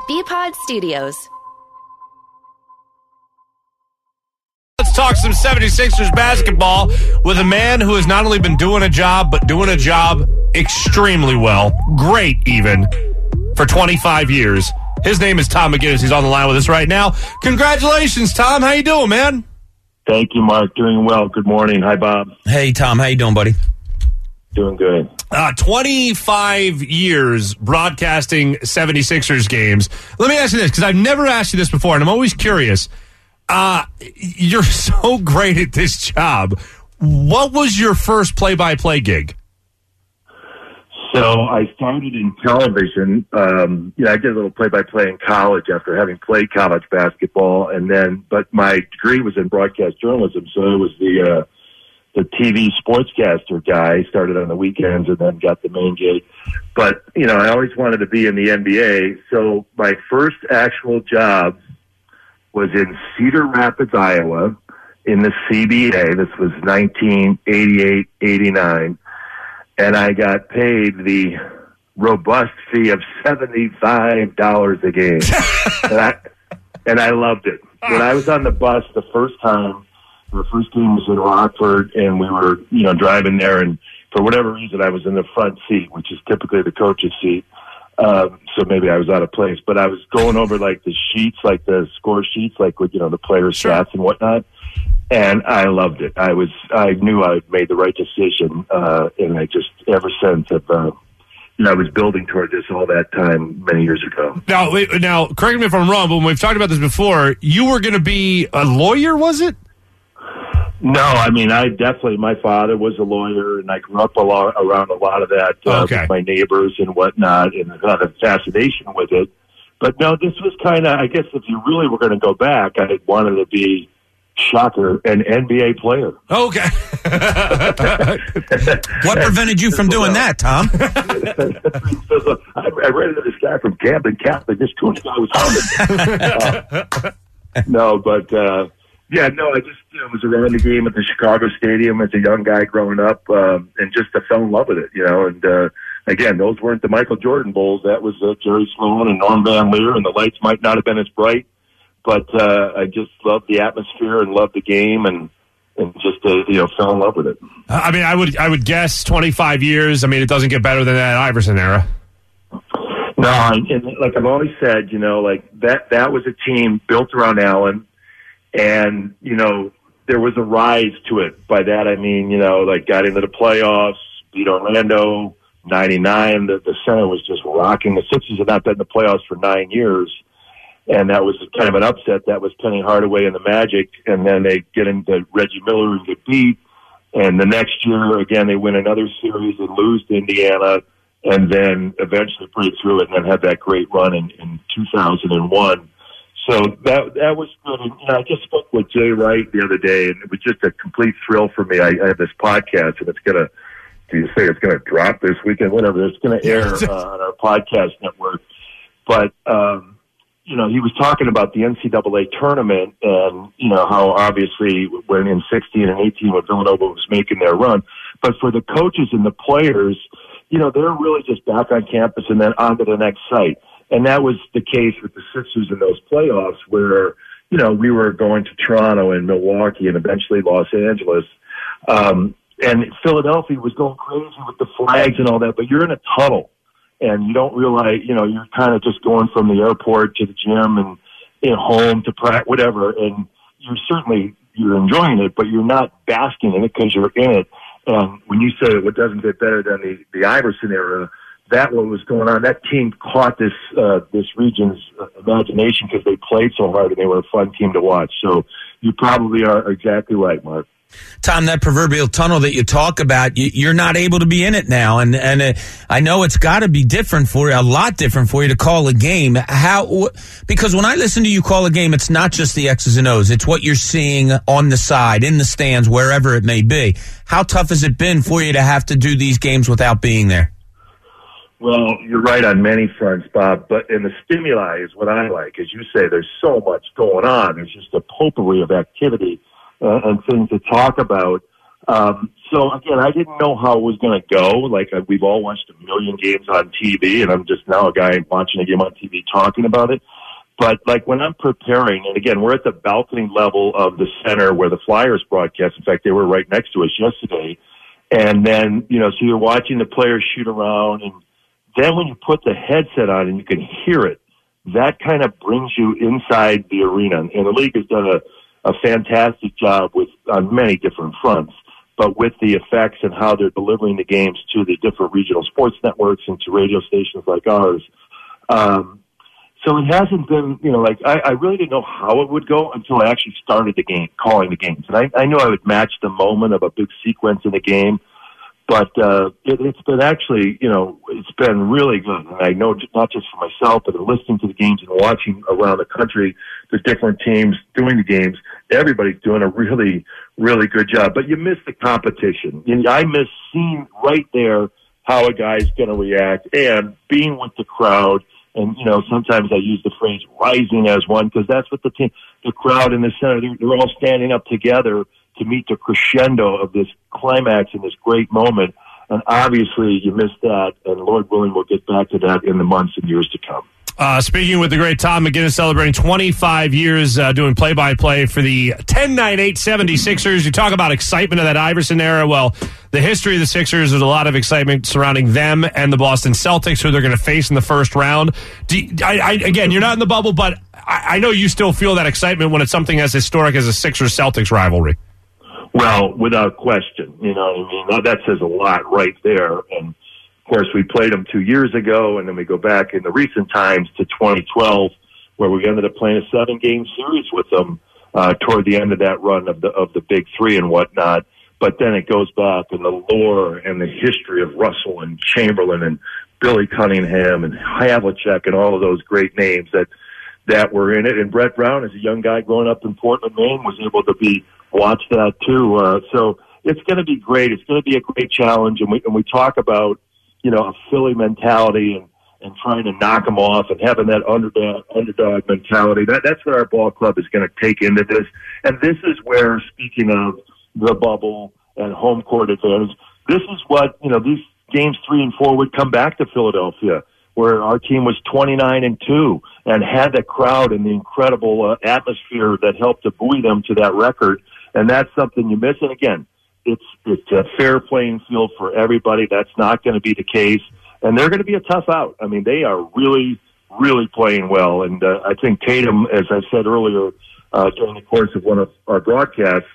BPod Studios. Let's talk some 76ers basketball with a man who has not only been doing a job, but doing a job extremely well, great even, for 25 years. His name is Tom McGinnis. He's on the line with us right now. Congratulations, Tom. How you doing, man? Thank you, Mark. Doing well. Good morning. Hi, Bob. Hey, Tom. How you doing, buddy? Doing good. 25 years broadcasting 76ers games. Let me ask you this, because I've never asked you this before, and I'm always curious. You're so great at this job. What was your first play-by-play gig? So I started in television. I did a little play-by-play in college after having played college basketball, but my degree was in broadcast journalism, so I was the TV sportscaster guy. Started on the weekends and then got the main gig. But I always wanted to be in the NBA. So my first actual job was in Cedar Rapids, Iowa, in the CBA. This was 1988, 89. And I got paid the robust fee of $75 a game. and I loved it. When I was on the bus the first time, the first game was in Rockford, and we were, driving there, and for whatever reason, I was in the front seat, which is typically the coach's seat. So maybe I was out of place, but I was going over like the sheets, like the score sheets, like with, the players' stats and whatnot. And I loved it. I knew I had made the right decision. And I just, ever since I was building toward this all that time many years ago. Now, correct me if I'm wrong, but when we've talked about this before, you were going to be a lawyer, was it? No, my father was a lawyer, and I grew up around a lot of that with my neighbors and whatnot, and I had a fascination with it. But no, this was kind of, I guess if you really were going to go back, I wanted to be, shocker, an NBA player. Okay. What prevented you from doing that, Tom? I ran into this guy from Camden Catholic. This coach guy was coming. I just was around the game at the Chicago Stadium as a young guy growing up, and just I fell in love with it, And again, those weren't the Michael Jordan Bowls. That was Jerry Sloan and Norm Van Leer, and the lights might not have been as bright, but I just loved the atmosphere and loved the game, and just fell in love with it. I would guess 25 years. It doesn't get better than that Iverson era. No, and like I've always said, that was a team built around Allen. And, there was a rise to it. By that, got into the playoffs, beat Orlando, 99. The center was just rocking. The Sixers had not been in the playoffs for 9 years. And that was kind of an upset. That was Penny Hardaway and the Magic. And then they get into Reggie Miller and get beat. And the next year, again, they win another series and lose to Indiana. And then eventually break through it and then have that great run in 2001. So that was good. And, I just spoke with Jay Wright the other day, and it was just a complete thrill for me. I have this podcast, and it's going to drop this weekend, whatever. It's going to air on our podcast network. But, he was talking about the NCAA tournament and, how obviously when in 16 and 18 when Villanova was making their run. But for the coaches and the players, they're really just back on campus and then on to the next site. And that was the case with the Sixers in those playoffs where, we were going to Toronto and Milwaukee and eventually Los Angeles. And Philadelphia was going crazy with the flags and all that, but you're in a tunnel and you don't realize, you're kind of just going from the airport to the gym and home to practice, whatever. And you're enjoying it, but you're not basking in it because you're in it. And when you say what doesn't get better than the Iverson era, that what was going on. That team caught this region's imagination because they played so hard and they were a fun team to watch. So you probably are exactly right, Mark. Tom, that proverbial tunnel that you talk about, you're not able to be in it now, and I know it's got to be different for you, a lot different for you to call a game. Because when I listen to you call a game, it's not just the X's and O's; it's what you're seeing on the side, in the stands, wherever it may be. How tough has it been for you to have to do these games without being there? Well, you're right on many fronts, Bob, but in the stimuli is what I like. As you say, there's so much going on. There's just a potpourri of activity and things to talk about. So, again, I didn't know how it was going to go. Like, we've all watched a million games on TV, and I'm just now a guy watching a game on TV talking about it. But, like, when I'm preparing, and again, we're at the balcony level of the center where the Flyers broadcast. In fact, they were right next to us yesterday. And then, so you're watching the players shoot around, and then when you put the headset on and you can hear it, that kind of brings you inside the arena. And the league has done a fantastic job on many different fronts. But with the effects and how they're delivering the games to the different regional sports networks and to radio stations like ours. So it hasn't been, I really didn't know how it would go until I actually started the game, calling the games. And I knew I would match the moment of a big sequence in the game. But it's been actually, it's been really good. And I know not just for myself, but listening to the games and watching around the country, the different teams doing the games, everybody's doing a really, really good job. But you miss the competition. I miss seeing right there how a guy's going to react and being with the crowd. And, sometimes I use the phrase rising as one because that's what the crowd in the center, they're all standing up together to meet the crescendo of this climax and this great moment. And obviously you missed that, and Lord willing, we'll get back to that in the months and years to come. Speaking with the great Tom McGinnis, celebrating 25 years doing play-by-play for the 10-9-8 76ers. You talk about excitement of that Iverson era. Well, the history of the Sixers, there's a lot of excitement surrounding them and the Boston Celtics, who they're going to face in the first round. Again, you're not in the bubble, but I know you still feel that excitement when it's something as historic as a Sixers-Celtics rivalry. Well, without question, you know what I mean? That says a lot right there. And, of course, we played them 2 years ago, and then we go back in the recent times to 2012, where we ended up playing a 7-game series with them toward the end of that run of the Big Three and whatnot. But then it goes back, and the lore and the history of Russell and Chamberlain and Billy Cunningham and Havlicek and all of those great names that were in it. And Brett Brown, as a young guy growing up in Portland, Maine, was able to watch that too. So it's going to be great. It's going to be a great challenge. And we talk about, a Philly mentality and trying to knock them off and having that underdog mentality. That's what our ball club is going to take into this. And this is where, speaking of the bubble and home court advantage, this is what, these games 3 and 4 would come back to Philadelphia, where our team was 29-2 and had the crowd and the incredible atmosphere that helped to buoy them to that record. And that's something you miss. And again, it's a fair playing field for everybody. That's not going to be the case. And they're going to be a tough out. I mean, they are really, really playing well. And I think Tatum, as I said earlier during the course of one of our broadcasts,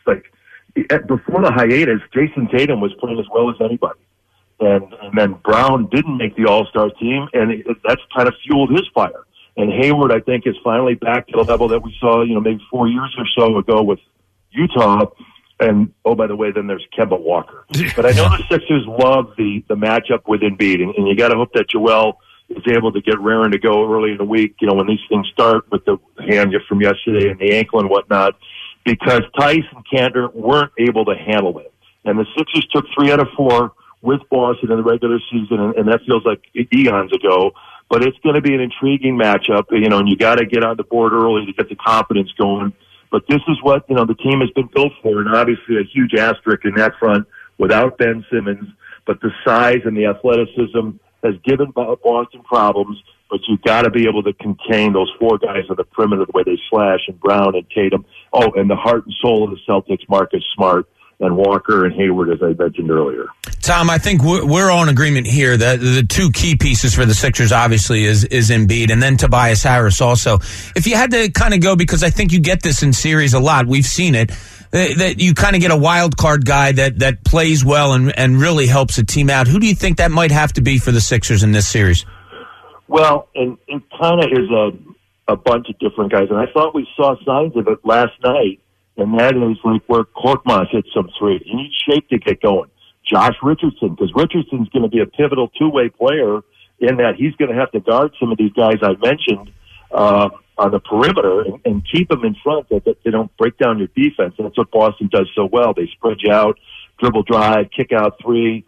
before the hiatus, Jason Tatum was playing as well as anybody. And then Brown didn't make the All-Star team, and that's kind of fueled his fire. And Hayward, I think, is finally back to the level that we saw, maybe 4 years or so ago with Utah. And, oh, by the way, then there's Kemba Walker. But I know the Sixers love the matchup with Embiid, and you got to hope that Joel is able to get raring to go early in the week, when these things start with the hand from yesterday and the ankle and whatnot, because Tice and Cantor weren't able to handle it. And the Sixers took 3 out of 4 with Boston in the regular season, and that feels like eons ago. But it's going to be an intriguing matchup, and you got to get on the board early to get the confidence going. But this is what, the team has been built for, and obviously a huge asterisk in that front without Ben Simmons. But the size and the athleticism has given Boston problems, but you've got to be able to contain those 4 guys on the perimeter the way they slash, and Brown and Tatum. Oh, and the heart and soul of the Celtics, Marcus Smart, and Walker and Hayward, as I mentioned earlier. Tom, I think we're all in agreement here that the 2 key pieces for the Sixers obviously is Embiid and then Tobias Harris also. If you had to kind of go, because I think you get this in series a lot, we've seen it, that you kind of get a wild card guy that plays well and really helps a team out. Who do you think that might have to be for the Sixers in this series? Well, and it kind of is a bunch of different guys, and I thought we saw signs of it last night. And that is like where Korkmaz hit some threes. You need shape to get going. Josh Richardson, because Richardson's going to be a pivotal 2-way player in that he's going to have to guard some of these guys I mentioned on the perimeter and keep them in front so that they don't break down your defense. And that's what Boston does so well. They spread you out, dribble drive, kick out 3.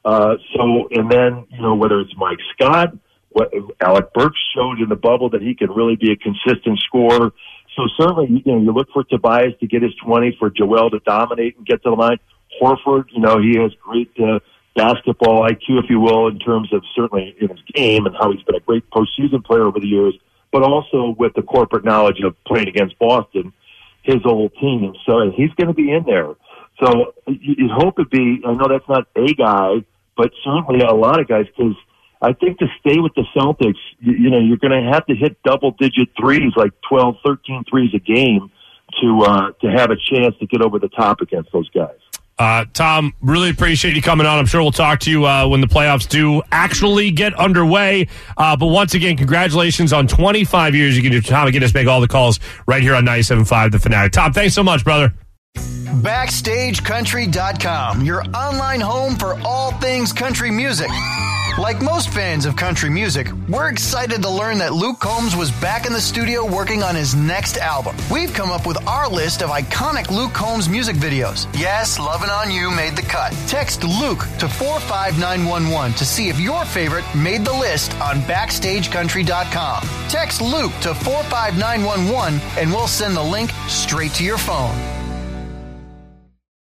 And then, whether it's Mike Scott, what Alec Burks showed in the bubble that he can really be a consistent scorer. So certainly, you look for Tobias to get his 20, for Joel to dominate and get to the line. Horford, he has great basketball IQ, if you will, in terms of certainly in his game and how he's been a great postseason player over the years, but also with the corporate knowledge of playing against Boston, his old team. So and he's going to be in there. So you'd hope it'd be, I know that's not a guy, but certainly a lot of guys, because I think to stay with the Celtics, you're going to have to hit double-digit threes, like 12, 13 threes a game to have a chance to get over the top against those guys. Tom, really appreciate you coming on. I'm sure we'll talk to you when the playoffs do actually get underway. But once again, congratulations on 25 years. You can do Tom McGinnis, make all the calls right here on 97.5 The Fanatic. Tom, thanks so much, brother. BackstageCountry.com, your online home for all things country music. Like most fans of country music, we're excited to learn that Luke Combs was back in the studio working on his next album. We've come up with our list of iconic Luke Combs music videos. Yes, Lovin' On You made the cut. Text Luke to 45911 to see if your favorite made the list on BackstageCountry.com. Text Luke to 45911 and we'll send the link straight to your phone.